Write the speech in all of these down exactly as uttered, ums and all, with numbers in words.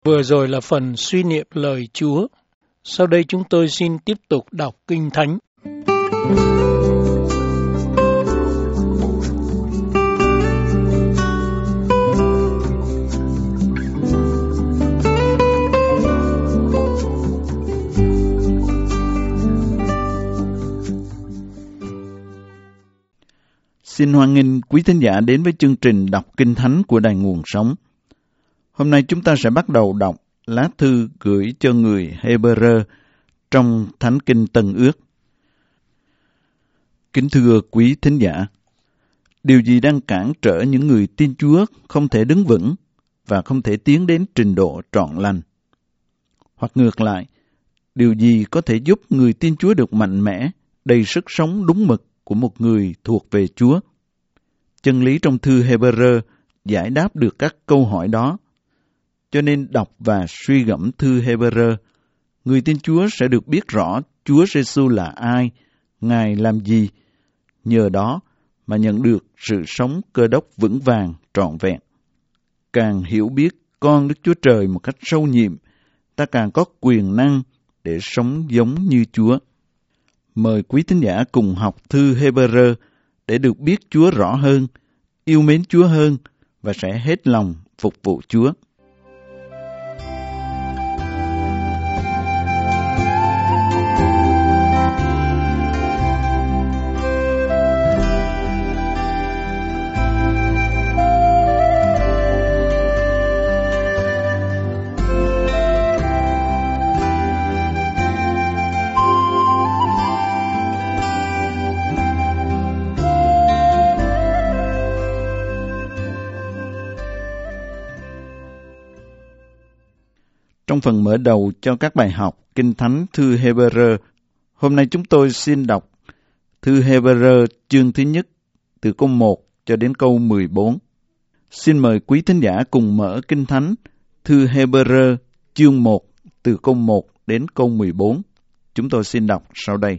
Vừa rồi là phần suy niệm lời Chúa. Sau đây chúng tôi xin tiếp tục đọc Kinh Thánh. Xin hoan nghênh quý thính giả đến với chương trình đọc Kinh Thánh của Đài Nguồn Sống. Hôm nay chúng ta sẽ bắt đầu đọc lá thư gửi cho người Hê-bơ-rơ trong Thánh Kinh Tân Ước. Kính thưa quý thính giả, điều gì đang cản trở những người tin Chúa không thể đứng vững và không thể tiến đến trình độ trọn lành? Hoặc ngược lại, điều gì có thể giúp người tin Chúa được mạnh mẽ, đầy sức sống đúng mực của một người thuộc về Chúa? Chân lý trong thư Hê-bơ-rơ giải đáp được các câu hỏi đó. Cho nên đọc và suy gẫm thư Hê-bơ-rơ, người tin Chúa sẽ được biết rõ Chúa Giê-xu là ai, Ngài làm gì, nhờ đó mà nhận được sự sống Cơ Đốc vững vàng, trọn vẹn. Càng hiểu biết con Đức Chúa Trời một cách sâu nhiệm, ta càng có quyền năng để sống giống như Chúa. Mời quý thính giả cùng học thư Hê-bơ-rơ để được biết Chúa rõ hơn, yêu mến Chúa hơn và sẽ hết lòng phục vụ Chúa. Trong phần mở đầu cho các bài học Kinh Thánh thư Hê-bơ-rơ, hôm nay chúng tôi xin đọc thư Hê-bơ-rơ chương thứ nhất từ câu một cho đến câu mười bốn. Xin mời quý thính giả cùng mở Kinh Thánh thư Hê-bơ-rơ chương một từ câu một đến câu mười bốn. Chúng tôi xin đọc sau đây.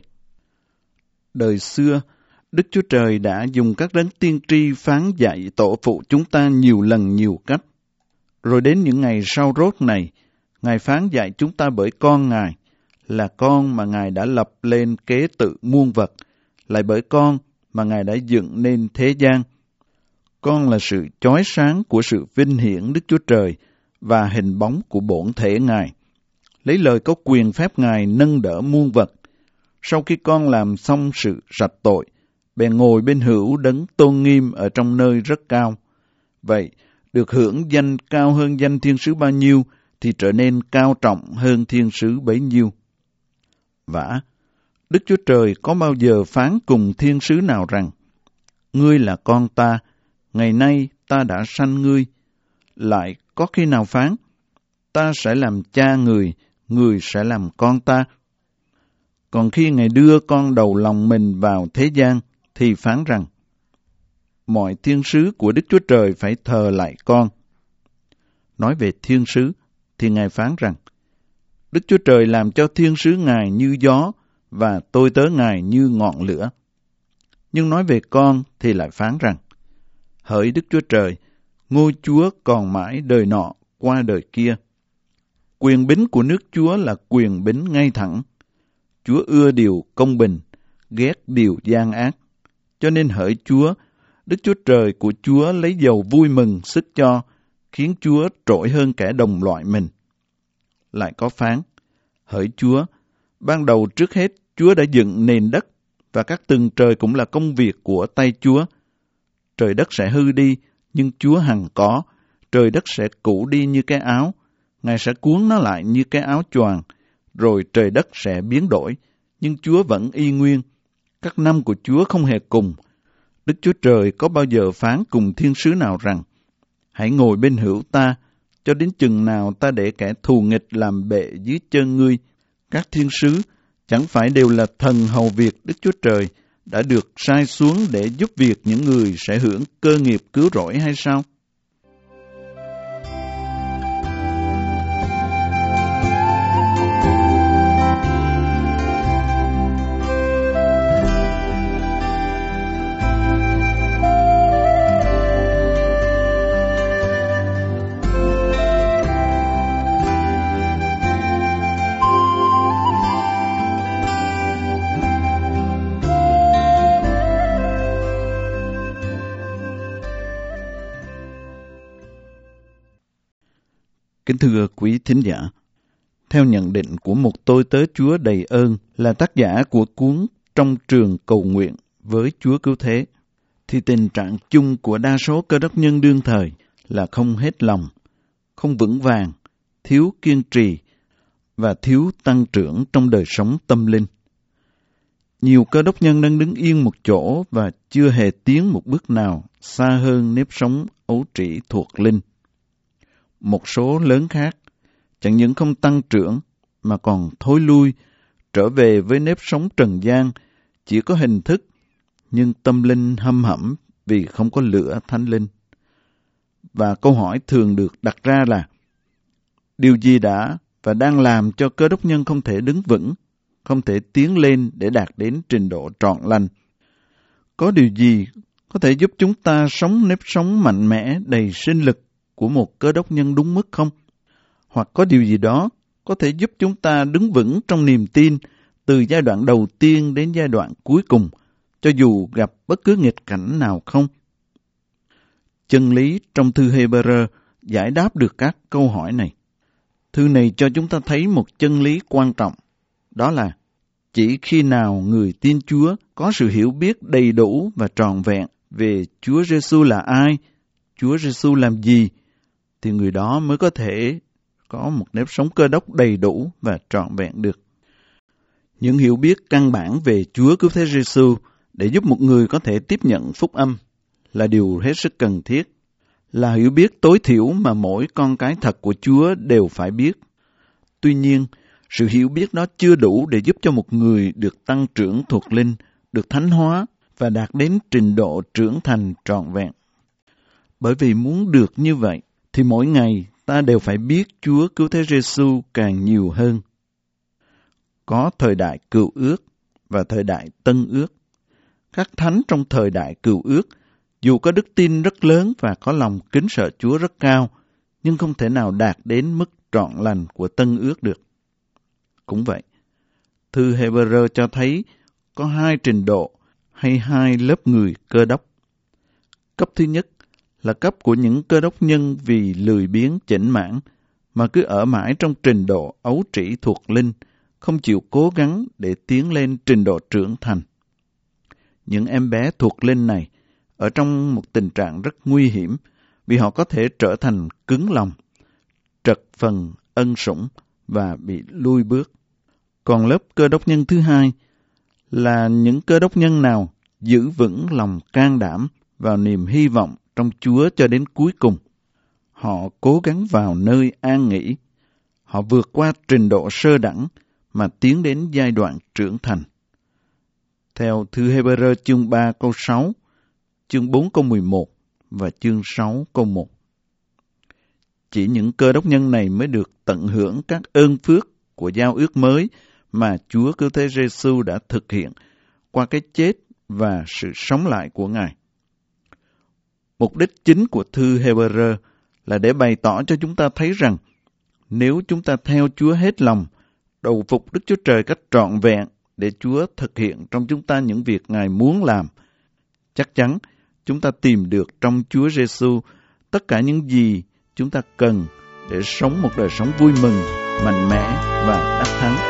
Đời xưa, Đức Chúa Trời đã dùng các đấng tiên tri phán dạy tổ phụ chúng ta nhiều lần nhiều cách. Rồi đến những ngày sau rốt này, Ngài phán dạy chúng ta bởi con Ngài, là con mà Ngài đã lập lên kế tự muôn vật, lại bởi con mà Ngài đã dựng nên thế gian. Con là sự chói sáng của sự vinh hiển Đức Chúa Trời và hình bóng của bổn thể Ngài. Lấy lời có quyền phép Ngài nâng đỡ muôn vật. Sau khi con làm xong sự sạch tội, bèn ngồi bên hữu đấng tôn nghiêm ở trong nơi rất cao. Vậy, được hưởng danh cao hơn danh thiên sứ bao nhiêu, thì trở nên cao trọng hơn thiên sứ bấy nhiêu. Vả, Đức Chúa Trời có bao giờ phán cùng thiên sứ nào rằng, ngươi là con ta, ngày nay ta đã sanh ngươi, lại có khi nào phán, ta sẽ làm cha người, người sẽ làm con ta. Còn khi Ngài đưa con đầu lòng mình vào thế gian, thì phán rằng, mọi thiên sứ của Đức Chúa Trời phải thờ lại con. Nói về thiên sứ, thì Ngài phán rằng, Đức Chúa Trời làm cho thiên sứ Ngài như gió, và tôi tớ Ngài như ngọn lửa. Nhưng nói về con thì lại phán rằng, hỡi Đức Chúa Trời, ngôi Chúa còn mãi đời nọ qua đời kia. Quyền bính của nước Chúa là quyền bính ngay thẳng. Chúa ưa điều công bình, ghét điều gian ác. Cho nên hỡi Chúa, Đức Chúa Trời của Chúa lấy dầu vui mừng sức cho, khiến Chúa trội hơn kẻ đồng loại mình. Lại có phán, hỡi Chúa, ban đầu trước hết Chúa đã dựng nền đất, và các tầng trời cũng là công việc của tay Chúa. Trời đất sẽ hư đi, nhưng Chúa hằng có. Trời đất sẽ cũ đi như cái áo, Ngài sẽ cuốn nó lại như cái áo choàng. Rồi trời đất sẽ biến đổi, nhưng Chúa vẫn y nguyên. Các năm của Chúa không hề cùng. Đức Chúa Trời có bao giờ phán cùng thiên sứ nào rằng, hãy ngồi bên hữu ta, cho đến chừng nào ta để kẻ thù nghịch làm bệ dưới chân ngươi. Các thiên sứ chẳng phải đều là thần hầu việc Đức Chúa Trời, đã được sai xuống để giúp việc những người sẽ hưởng cơ nghiệp cứu rỗi hay sao? Kính thưa quý thính giả, theo nhận định của một tôi tớ Chúa đầy ơn là tác giả của cuốn Trong trường cầu nguyện với Chúa Cứu Thế, thì tình trạng chung của đa số cơ đốc nhân đương thời là không hết lòng, không vững vàng, thiếu kiên trì và thiếu tăng trưởng trong đời sống tâm linh. Nhiều cơ đốc nhân đang đứng yên một chỗ và chưa hề tiến một bước nào xa hơn nếp sống ấu trĩ thuộc linh. Một số lớn khác chẳng những không tăng trưởng mà còn thối lui, trở về với nếp sống trần gian, chỉ có hình thức, nhưng tâm linh hâm hẩm vì không có lửa thánh linh. Và câu hỏi thường được đặt ra là, điều gì đã và đang làm cho cơ đốc nhân không thể đứng vững, không thể tiến lên để đạt đến trình độ trọn lành? Có điều gì có thể giúp chúng ta sống nếp sống mạnh mẽ, đầy sinh lực của một cơ đốc nhân đúng mức không? Hoặc có điều gì đó có thể giúp chúng ta đứng vững trong niềm tin từ giai đoạn đầu tiên đến giai đoạn cuối cùng, cho dù gặp bất cứ nghịch cảnh nào không? Chân lý trong thư Hê-bơ-rơ giải đáp được các câu hỏi này. Thư này cho chúng ta thấy một chân lý quan trọng, đó là chỉ khi nào người tin Chúa có sự hiểu biết đầy đủ và trọn vẹn về Chúa Giêsu là ai, Chúa Giêsu làm gì, thì người đó mới có thể có một nếp sống cơ đốc đầy đủ và trọn vẹn được. Những hiểu biết căn bản về Chúa Cứu Thế Giêsu để giúp một người có thể tiếp nhận phúc âm là điều hết sức cần thiết, là hiểu biết tối thiểu mà mỗi con cái thật của Chúa đều phải biết. Tuy nhiên, sự hiểu biết đó chưa đủ để giúp cho một người được tăng trưởng thuộc linh, được thánh hóa và đạt đến trình độ trưởng thành trọn vẹn. Bởi vì muốn được như vậy, thì mỗi ngày ta đều phải biết Chúa Cứu Thế Giêsu càng nhiều hơn. Có thời đại Cựu Ước và thời đại Tân Ước. Các thánh trong thời đại Cựu Ước, dù có đức tin rất lớn và có lòng kính sợ Chúa rất cao, nhưng không thể nào đạt đến mức trọn lành của Tân Ước được. Cũng vậy, thư Hê-bơ-rơ cho thấy có hai trình độ hay hai lớp người cơ đốc. Cấp thứ nhất là cấp của những cơ đốc nhân vì lười biếng chểnh mãn mà cứ ở mãi trong trình độ ấu trĩ thuộc linh, không chịu cố gắng để tiến lên trình độ trưởng thành. Những em bé thuộc linh này ở trong một tình trạng rất nguy hiểm vì họ có thể trở thành cứng lòng, trật phần ân sủng và bị lui bước. Còn lớp cơ đốc nhân thứ hai là những cơ đốc nhân nào giữ vững lòng can đảm vào niềm hy vọng trong Chúa cho đến cuối cùng. Họ cố gắng vào nơi an nghỉ. Họ vượt qua trình độ sơ đẳng mà tiến đến giai đoạn trưởng thành. Theo thư Hê-bơ-rơ chương ba câu sáu, chương bốn câu mười một và chương sáu câu một. Chỉ những cơ đốc nhân này mới được tận hưởng các ơn phước của giao ước mới mà Chúa Cứu Thế Giêsu đã thực hiện qua cái chết và sự sống lại của Ngài. Mục đích chính của thư Hê-bơ-rơ là để bày tỏ cho chúng ta thấy rằng nếu chúng ta theo Chúa hết lòng, đầu phục Đức Chúa Trời cách trọn vẹn để Chúa thực hiện trong chúng ta những việc Ngài muốn làm, chắc chắn chúng ta tìm được trong Chúa Giêsu tất cả những gì chúng ta cần để sống một đời sống vui mừng, mạnh mẽ và đắc thắng.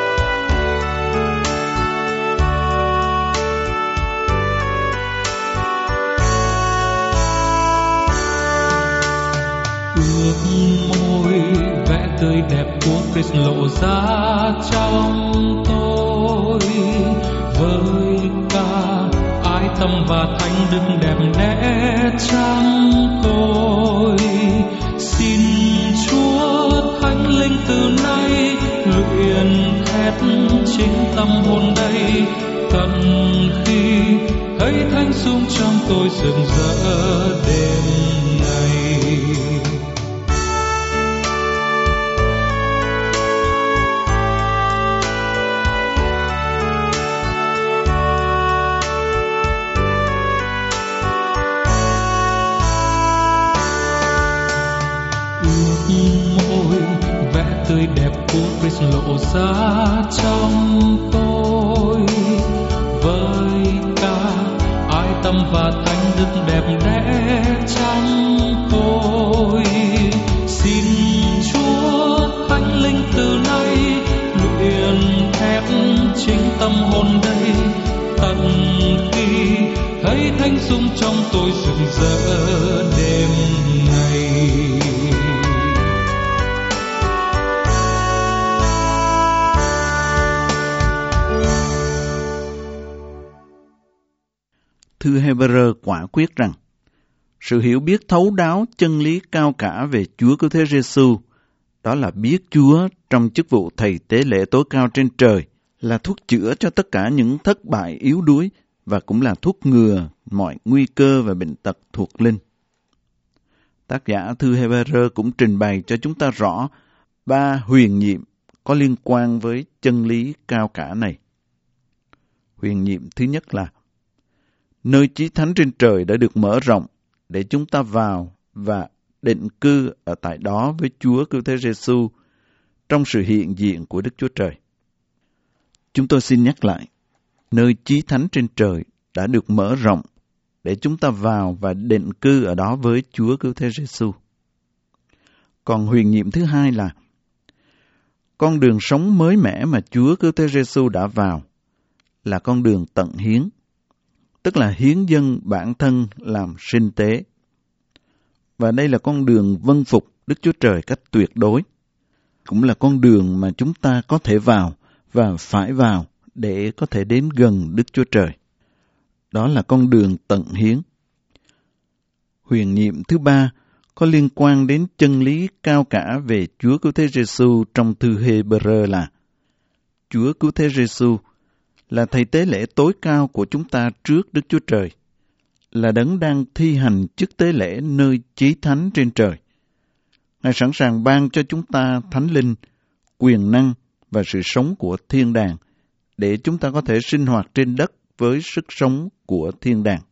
Ước môi vẽ tươi đẹp của Christ lộ ra trong tôi, với cả ái tâm và thánh đức đẹp đẽ trong tôi. Xin Chúa Thánh Linh từ nay luyện thét chính tâm hồn đây, tận khi thấy thánh dung trong tôi rực rỡ đêm ngày. Tươi đẹp của Christ lộ ra trong tôi, với cả ái tâm và thánh đức đẹp đẽ trong tôi. Xin Chúa sung trong tôi rực rỡ đêm ngày. Thư Hê-bơ-rơ quả quyết rằng sự hiểu biết thấu đáo chân lý cao cả về Chúa Cứu Thế Giê-xu, đó là biết Chúa trong chức vụ thầy tế lễ tối cao trên trời, là thuốc chữa cho tất cả những thất bại yếu đuối và cũng là thuốc ngừa mọi nguy cơ và bệnh tật thuộc linh. Tác giả thư Hê-bơ-rơ cũng trình bày cho chúng ta rõ ba huyền nhiệm có liên quan với chân lý cao cả này. Huyền nhiệm thứ nhất là nơi chí thánh trên trời đã được mở rộng để chúng ta vào và định cư ở tại đó với Chúa Cứu Thế Giê-xu trong sự hiện diện của Đức Chúa Trời. Chúng tôi xin nhắc lại, nơi chí thánh trên trời đã được mở rộng để chúng ta vào và định cư ở đó với Chúa Cứu Thế Giê-xu. Còn huyền nhiệm thứ hai là con đường sống mới mẻ mà Chúa Cứu Thế Giê-xu đã vào là con đường tận hiến, tức là hiến dâng bản thân làm sinh tế. Và đây là con đường vâng phục Đức Chúa Trời cách tuyệt đối. Cũng là con đường mà chúng ta có thể vào và phải vào để có thể đến gần Đức Chúa Trời. Đó là con đường tận hiến. Huyền nhiệm thứ ba có liên quan đến chân lý cao cả về Chúa Cứu Thế Giê-xu trong thư Hê-bơ-rơ là Chúa Cứu Thế Giê-xu là thầy tế lễ tối cao của chúng ta trước Đức Chúa Trời, là đấng đang thi hành chức tế lễ nơi chí thánh trên trời. Ngài sẵn sàng ban cho chúng ta thánh linh, quyền năng và sự sống của thiên đàng để chúng ta có thể sinh hoạt trên đất với sức sống của thiên đàng.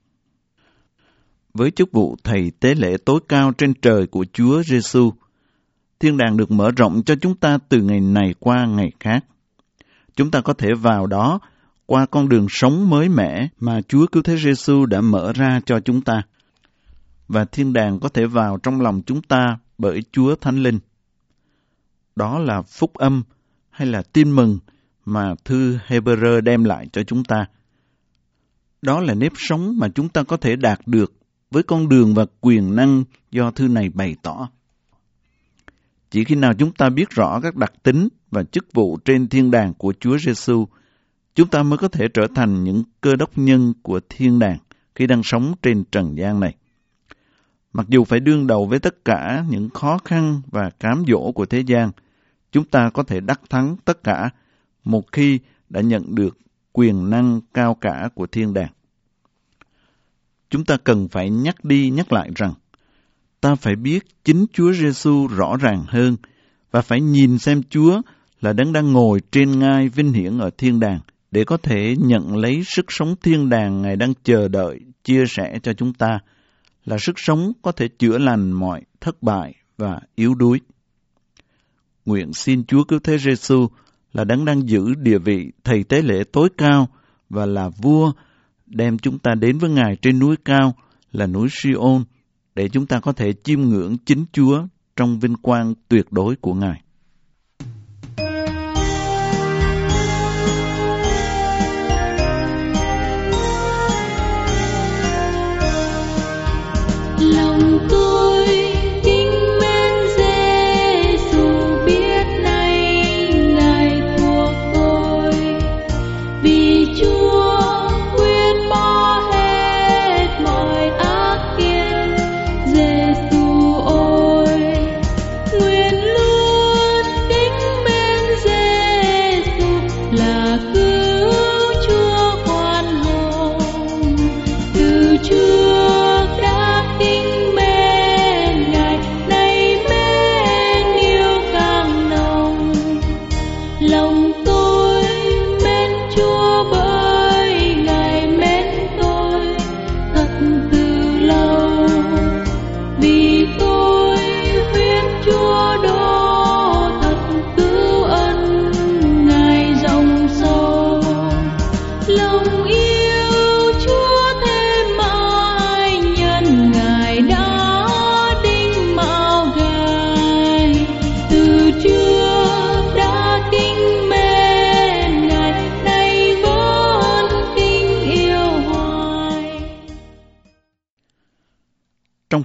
Với chức vụ thầy tế lễ tối cao trên trời của Chúa Giê-xu, thiên đàng được mở rộng cho chúng ta từ ngày này qua ngày khác. Chúng ta có thể vào đó qua con đường sống mới mẻ mà Chúa Cứu Thế Giê-xu đã mở ra cho chúng ta. Và thiên đàng có thể vào trong lòng chúng ta bởi Chúa Thánh Linh. Đó là phúc âm hay là tin mừng mà thư Hê-bơ-rơ đem lại cho chúng ta. Đó là nếp sống mà chúng ta có thể đạt được với con đường và quyền năng do thư này bày tỏ. Chỉ khi nào chúng ta biết rõ các đặc tính và chức vụ trên thiên đàng của Chúa Giê-xu, chúng ta mới có thể trở thành những cơ đốc nhân của thiên đàng khi đang sống trên trần gian này. Mặc dù phải đương đầu với tất cả những khó khăn và cám dỗ của thế gian, chúng ta có thể đắc thắng tất cả một khi đã nhận được quyền năng cao cả của thiên đàng. Chúng ta cần phải nhắc đi nhắc lại rằng, ta phải biết chính Chúa Giê-xu rõ ràng hơn và phải nhìn xem Chúa là đấng đang ngồi trên ngai vinh hiển ở thiên đàng để có thể nhận lấy sức sống thiên đàng Ngài đang chờ đợi chia sẻ cho chúng ta, là sức sống có thể chữa lành mọi thất bại và yếu đuối. Nguyện xin Chúa Cứu Thế Giê-xu là đấng đang giữ địa vị thầy tế lễ tối cao và là vua, đem chúng ta đến với Ngài trên núi cao là núi Si-ôn để chúng ta có thể chiêm ngưỡng chính Chúa trong vinh quang tuyệt đối của Ngài. Lòng tôi kính mến Giê-xu, biết nay Ngài thuộc tôi, vì Chúa quyết bỏ hết mọi ác kiến. Giê-xu ơi, nguyện luôn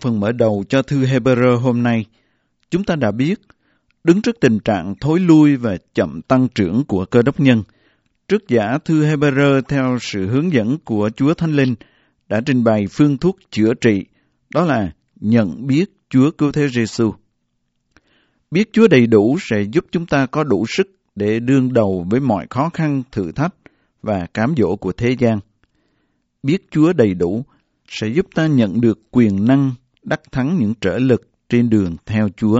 phần mở đầu cho thư Hebrew hôm nay, chúng ta đã biết, đứng trước tình trạng thối lui và chậm tăng trưởng của Cơ Đốc nhân, trước giả thư Hebrew theo sự hướng dẫn của Chúa Thánh Linh đã trình bày phương thuốc chữa trị, đó là nhận biết Chúa Cứu Thế Giêsu. Biết Chúa đầy đủ sẽ giúp chúng ta có đủ sức để đương đầu với mọi khó khăn, thử thách và cám dỗ của thế gian. Biết Chúa đầy đủ sẽ giúp ta nhận được quyền năng đắc thắng những trở lực trên đường theo Chúa.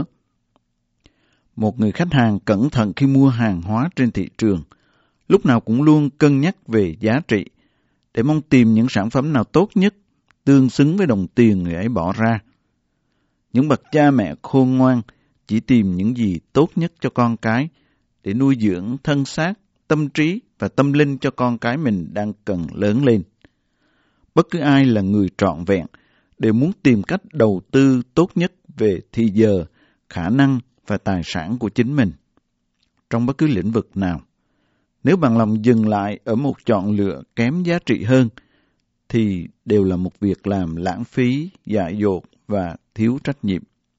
Một người khách hàng cẩn thận khi mua hàng hóa trên thị trường, lúc nào cũng luôn cân nhắc về giá trị, để mong tìm những sản phẩm nào tốt nhất, tương xứng với đồng tiền người ấy bỏ ra. Những bậc cha mẹ khôn ngoan chỉ tìm những gì tốt nhất cho con cái, để nuôi dưỡng thân xác, tâm trí và tâm linh cho con cái mình đang cần lớn lên. Bất cứ ai là người trọn vẹn đều muốn tìm cách đầu tư tốt nhất về thì giờ, khả năng và tài sản của chính mình. Trong bất cứ lĩnh vực nào, nếu bằng lòng dừng lại ở một chọn lựa kém giá trị hơn, thì đều là một việc làm lãng phí, dại dột và thiếu trách nhiệm.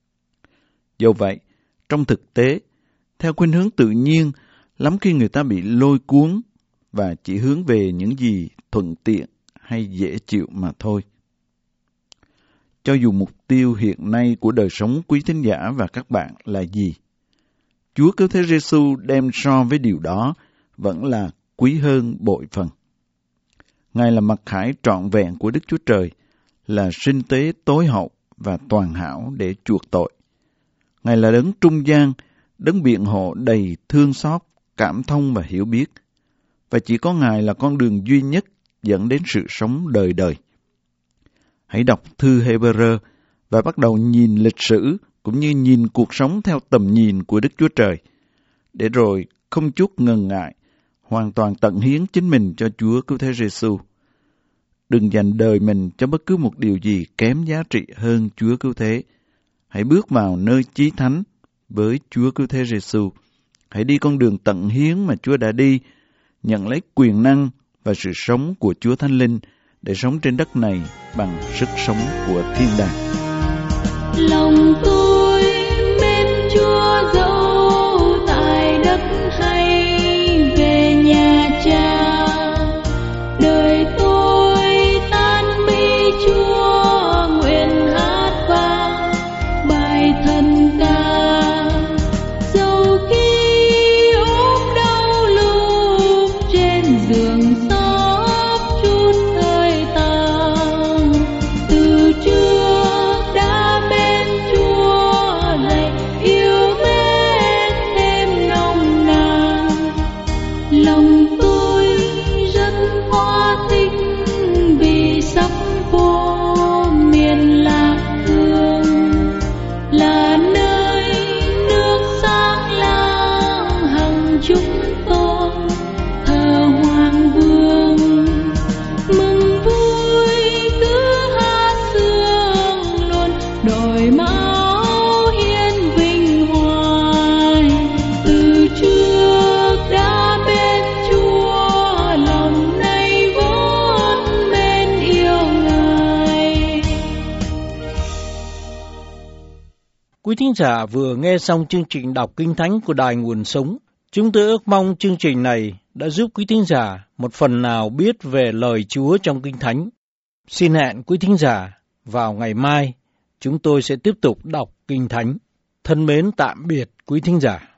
Do vậy, trong thực tế, theo khuynh hướng tự nhiên, lắm khi người ta bị lôi cuốn và chỉ hướng về những gì thuận tiện hay dễ chịu mà thôi. Cho dù mục tiêu hiện nay của đời sống quý thính giả và các bạn là gì, Chúa Cứu Thế Giêsu đem so với điều đó vẫn là quý hơn bội phần. Ngài là mặc khải trọn vẹn của Đức Chúa Trời, là sinh tế tối hậu và toàn hảo để chuộc tội. Ngài là đấng trung gian, đấng biện hộ đầy thương xót, cảm thông và hiểu biết. Và chỉ có Ngài là con đường duy nhất dẫn đến sự sống đời đời. Hãy đọc thư Hebrew và bắt đầu nhìn lịch sử cũng như nhìn cuộc sống theo tầm nhìn của Đức Chúa Trời, để rồi không chút ngần ngại, hoàn toàn tận hiến chính mình cho Chúa Cứu Thế Giêsu. Đừng dành đời mình cho bất cứ một điều gì kém giá trị hơn Chúa Cứu Thế. Hãy bước vào nơi chí thánh với Chúa Cứu Thế Giêsu. Hãy đi con đường tận hiến mà Chúa đã đi, nhận lấy quyền năng và sự sống của Chúa Thánh Linh để sống trên đất này bằng sức sống của thiên đàng. Lòng tôi mến Chúa dẫu tại đất hay về nhà Cha, đời tôi tan bi Chúa nguyện hát vang bài thần ca. Dẫu khi ốm đau lúc trên giường xót chút hơi tàn, từ trước đã bên Chúa lạy yêu mến thêm nồng nàn. Lòng tôi rất hoa thích vì sắp vô miền lạc hương, là nơi nước sáng lang hằng chúng tôi thờ hoàng vương. Mừng vui cứ hát sương luôn đổi máu hiến vinh hoài, từ trước đã bên Chúa lòng nay vốn mến yêu Ngài. Quý thính giả vừa nghe xong chương trình đọc Kinh Thánh của Đài Nguồn Sống. Chúng tôi ước mong chương trình này đã giúp quý thính giả một phần nào biết về lời Chúa trong Kinh Thánh. Xin hẹn quý thính giả vào ngày mai, chúng tôi sẽ tiếp tục đọc Kinh Thánh. Thân mến tạm biệt quý thính giả.